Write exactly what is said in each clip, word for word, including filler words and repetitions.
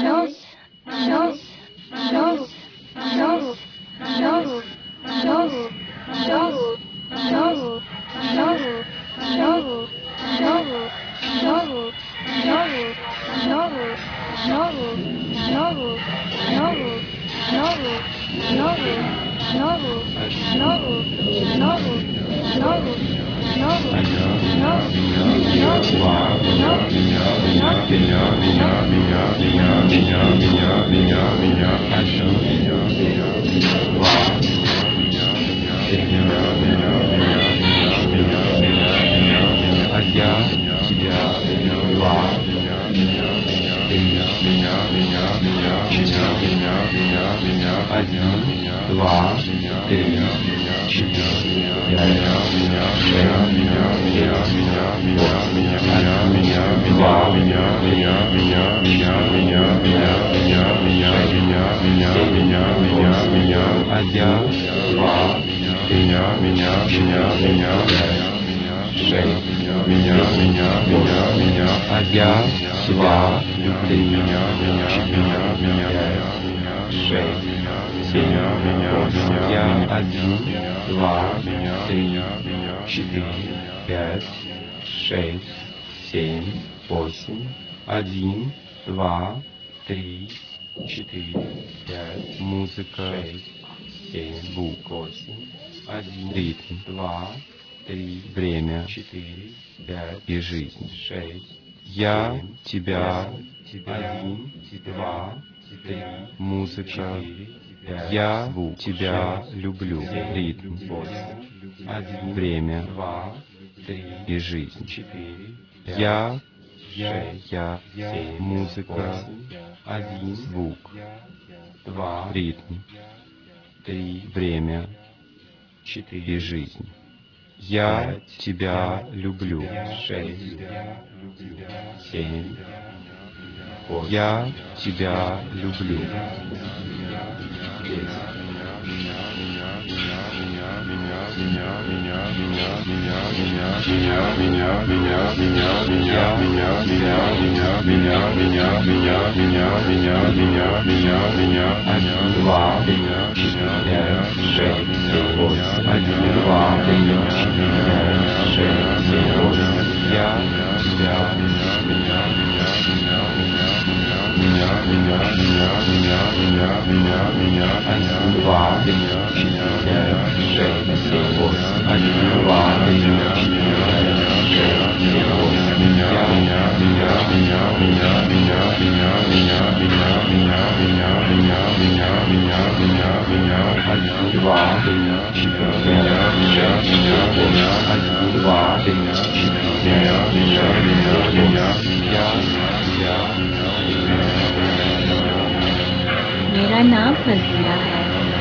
मेरा नाम फजीला है।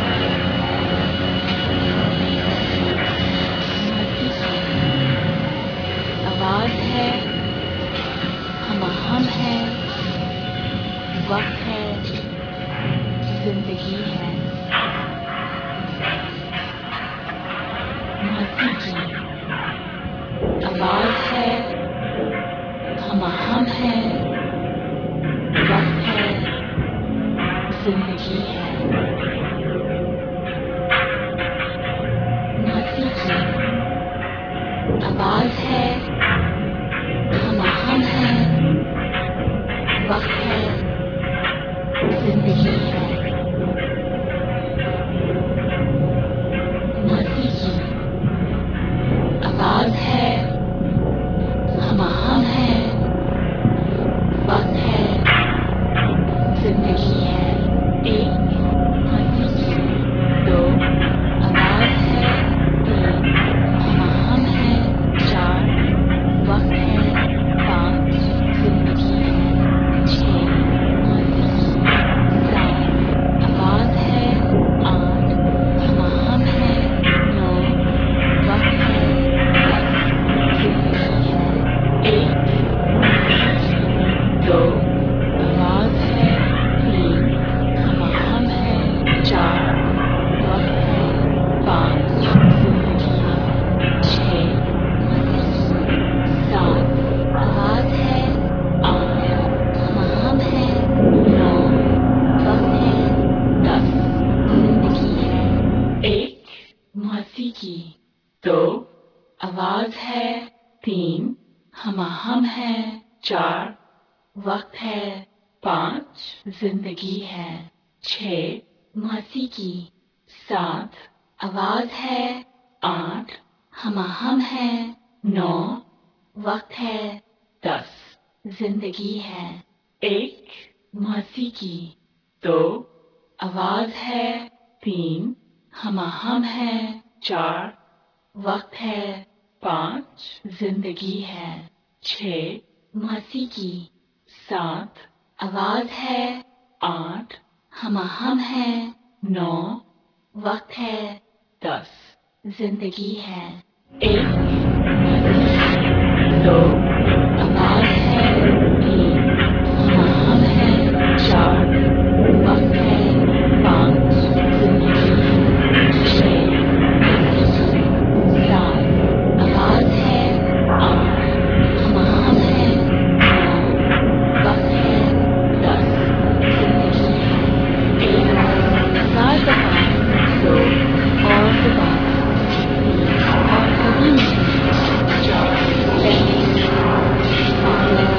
आवाज है, हम हम है, वक्त है, जिंदगी है। मौसीकी आवाज है, हम हम है, वक्त है, जिंदगी है। मौसीकी आवाज है, हम हम है, वक्त है, जिंदगी है। मौसीकी आवाज है, हम हम है, वक्त है, जिंदगी है। एक दो आवाज है, तीन हम हम है, चार वक्त है, पाँच जिंदगी है, छः मौसीकी, सात आवाज है, आठ हम हम है, नौ वक्त है, दस जिंदगी है, एक मौसीकी, दो आवाज है, तीन हम हम है, चार वक्त है, पाँच जिंदगी है, छः मौसीकी, सात आवाज है, आठ हम हम है, नौ वक्त है, दस जिंदगी है, एक मौसीकी, दो आवाज है, तीन हम हम है, चार वक्त है, पाँच जिंदगी है, छः मौसीकी, सात आवाज है, आठ हम हम है, नौ वक्त है, दस जिंदगी है, एक हजार दफा दो और दोबारा तीन और कभी नहीं, चार पहले से पाँच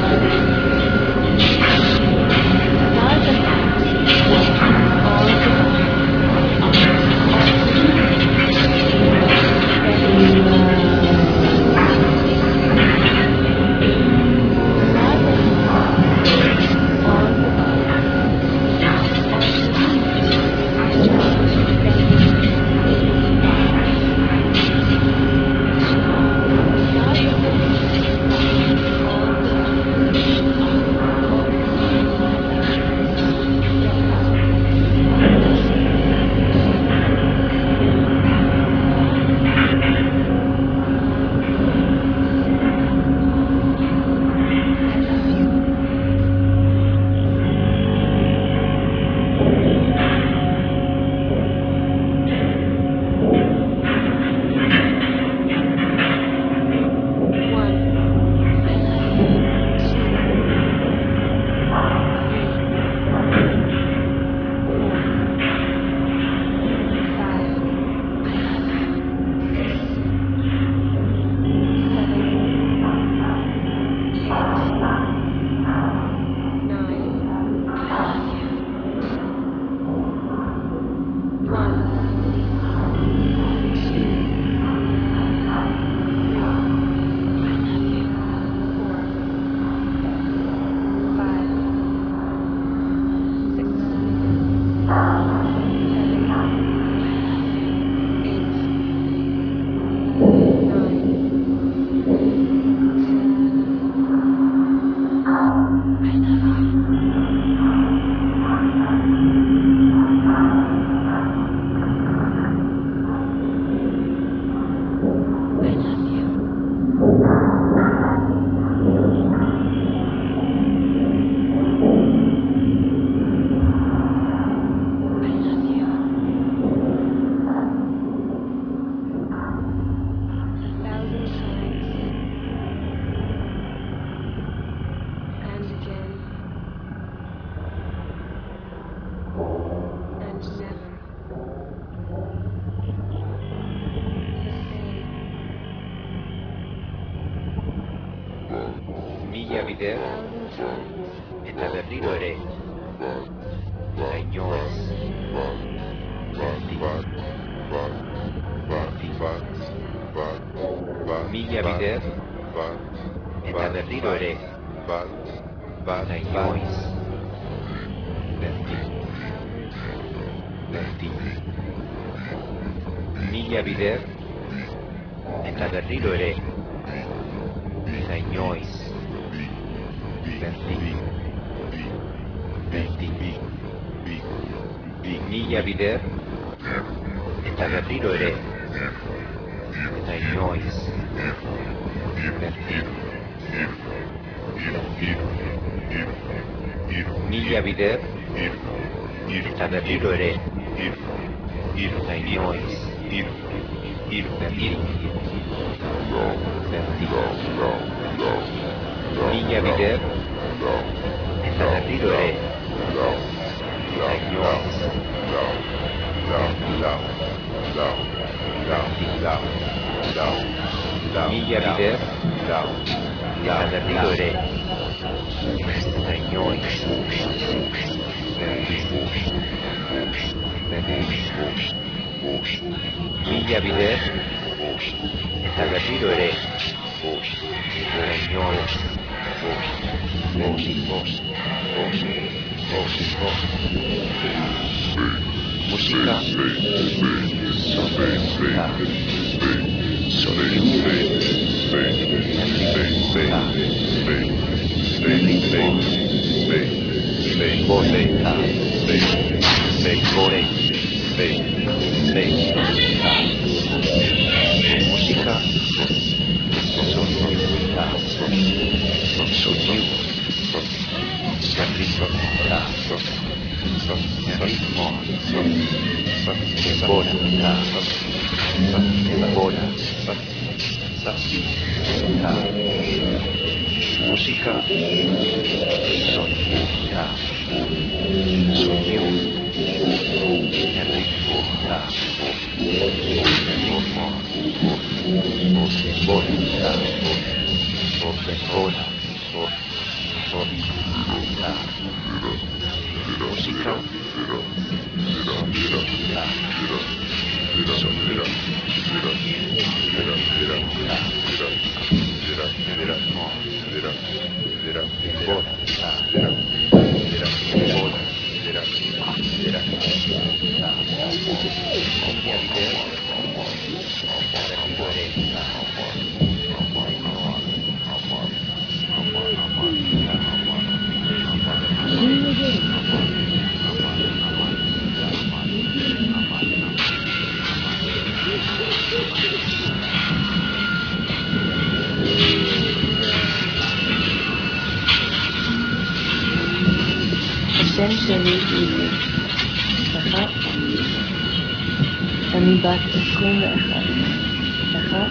हजार दफा दो और दोबारा आठ और कभी नहीं, नौ पहले से एक हजार दफा दो और दोबारा तीन और कभी नहीं, चार पहले से पाँच हजार दफा पाँच और दोबारा आठ और कभी नहीं, नौ पहले से I love you. One, I love you. Two, three, four, five, I love you. Six, seven, eight, nine, I love you. One, two, three, I love you. Four, five, six, seven, I love you. Eight, nine, ten, I love you. I love you. I love you. A thousand times and again and never the same. Mila A Vider thousand times è Taverniero Re, Legnoes, Verdi, Verdi. Mila Vider è Taverniero Re, Legnoes, Verdi, Verdi. Mila Vider è Taverniero Re, Legnoes, Verdi, Verdi. Mila Vider è Taverniero Re, Legnoes, Verdi, Verdi. Mila Vider è Taverniero Re, Legnoes, Verdi, Verdi. Mila Vider è Taverniero Re, Legnoes, Verdi, Verdi. Villa Vider, Desatatido eres. Señor. Villa Vider, Desatatido eres. Señor. música, sonora, sonido, música, sonido, ritmo, devora, devora, música, sonido, sonido, ritmo, devora, devora, música, השם שלי עוזי, אחת, אני בת עשרים ואחת, אחת,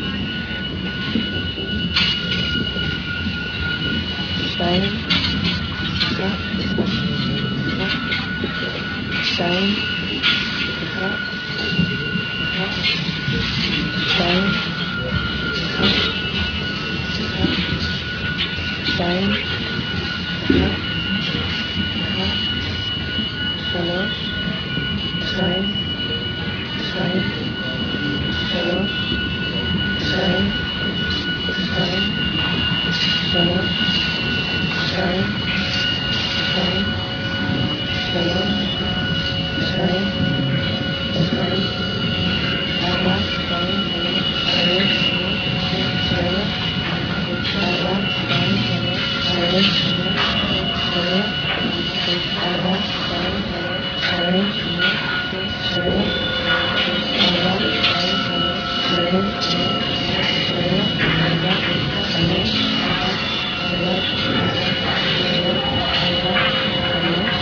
שתיים, אחת, אחת, שתיים, אחת, אחת, שתיים, אחת, אחת, שתיים, אחת, שלוש, שתיים, שתיים, שלוש, שתיים, שתיים, שלוש, שתיים, שתיים, שלוש, שתיים, שתיים, ארבע, שתיים, שלוש, שבע, ארבע, שתיים, שלוש, שבע, ארבע, שתיים, שלוש, שבע, ארבע, שתיים, שלוש, שבע, ארבע, חמש, שלוש, שבע, ארבע, חמש,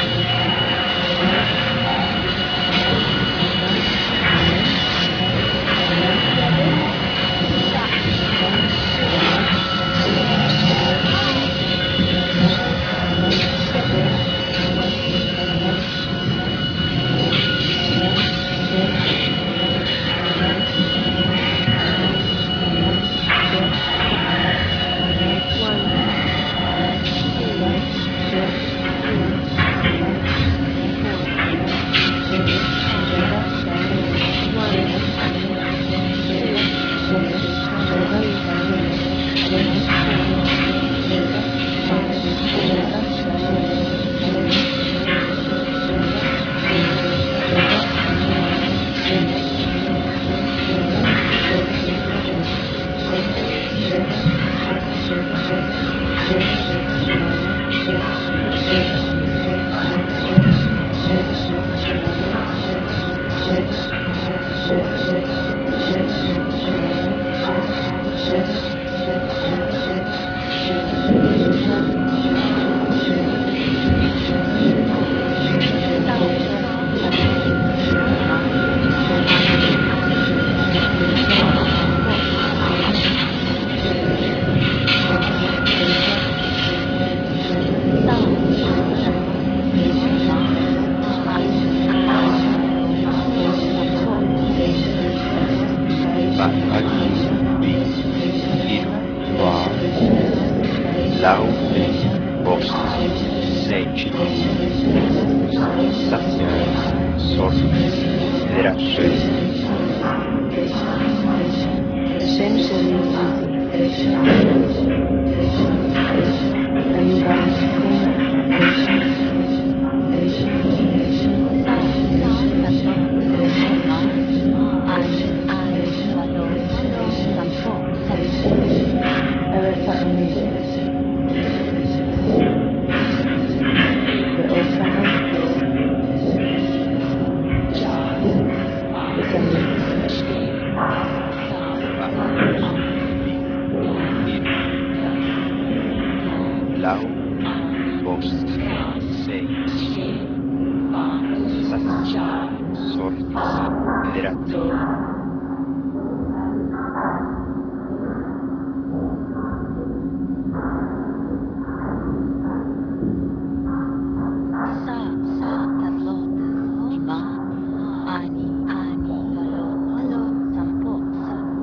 Sasya, Sot, Vedasya, Essentially easy. Isa, isa, tatlo, lima, anim, anim, walo, walo, sampo, sampo. Eresa immediate. The Osana Ba, Bi, In, Lau, Bos, Sei, Sasya, Sot, Vedasya, Isa, isa, tatlo, lima, anim, anim, walo, walo, sampo, sampo.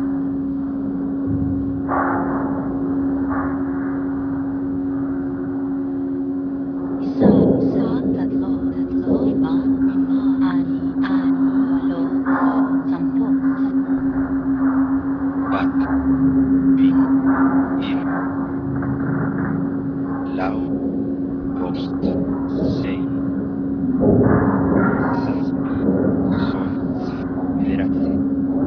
Isa, isa, tatlo, lima, anim, anim, walo, walo, sampo, sampo. Ba, Bi, In, Lau, Bos, Sei, Sasya, Sot, Vedasya,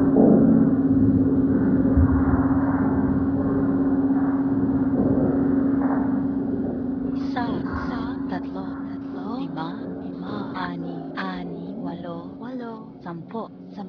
Isa, isa, tatlo, lima, anim, anim, walo, walo, sampo, sampo.